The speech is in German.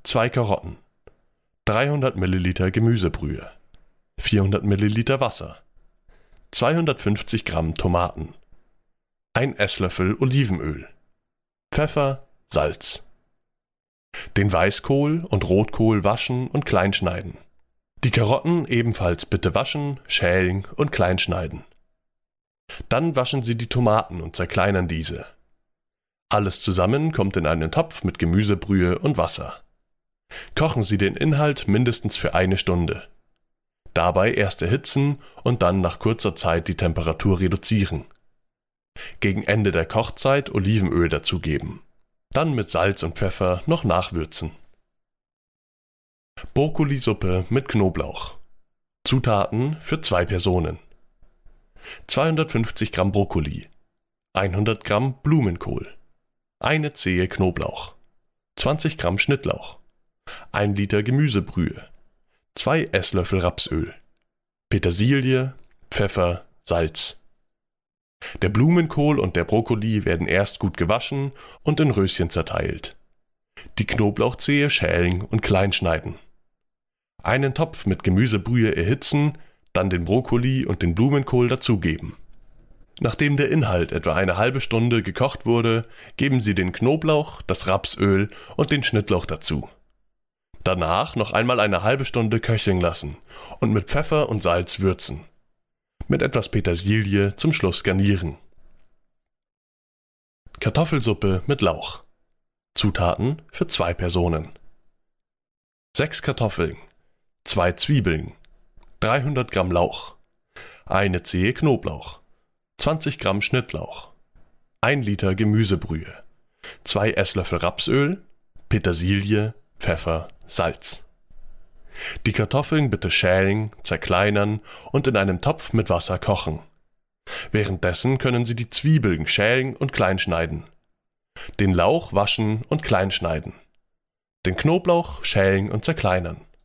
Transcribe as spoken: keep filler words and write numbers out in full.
zwei Karotten, dreihundert Milliliter Gemüsebrühe, vierhundert Milliliter Wasser, zweihundertfünfzig Gramm Tomaten, ein Esslöffel Olivenöl, Pfeffer, Salz. Den Weißkohl und Rotkohl waschen und kleinschneiden. Die Karotten ebenfalls bitte waschen, schälen und kleinschneiden. Dann waschen Sie die Tomaten und zerkleinern diese. Alles zusammen kommt in einen Topf mit Gemüsebrühe und Wasser. Kochen Sie den Inhalt mindestens für eine Stunde. Dabei erst erhitzen und dann nach kurzer Zeit die Temperatur reduzieren. Gegen Ende der Kochzeit Olivenöl dazugeben. Dann mit Salz und Pfeffer noch nachwürzen. Brokkolisuppe mit Knoblauch. Zutaten für zwei Personen: zweihundertfünfzig Gramm Brokkoli, hundert Gramm Blumenkohl, eine Zehe Knoblauch, zwanzig Gramm Schnittlauch, ein Liter Gemüsebrühe, zwei Esslöffel Rapsöl, Petersilie, Pfeffer, Salz. Der Blumenkohl und der Brokkoli werden erst gut gewaschen und in Röschen zerteilt. Die Knoblauchzehe schälen und kleinschneiden. Einen Topf mit Gemüsebrühe erhitzen, dann den Brokkoli und den Blumenkohl dazugeben. Nachdem der Inhalt etwa eine halbe Stunde gekocht wurde, geben Sie den Knoblauch, das Rapsöl und den Schnittlauch dazu. Danach noch einmal eine halbe Stunde köcheln lassen und mit Pfeffer und Salz würzen. Mit etwas Petersilie zum Schluss garnieren. Kartoffelsuppe mit Lauch. Zutaten für zwei Personen: sechs Kartoffeln, zwei Zwiebeln, dreihundert Gramm Lauch, eine Zehe Knoblauch, zwanzig Gramm Schnittlauch, ein Liter Gemüsebrühe, zwei Esslöffel Rapsöl, Petersilie, Pfeffer, Salz. Die Kartoffeln bitte schälen, zerkleinern und in einem Topf mit Wasser kochen. Währenddessen können Sie die Zwiebeln schälen und kleinschneiden. Den Lauch waschen und kleinschneiden. Den Knoblauch schälen und zerkleinern.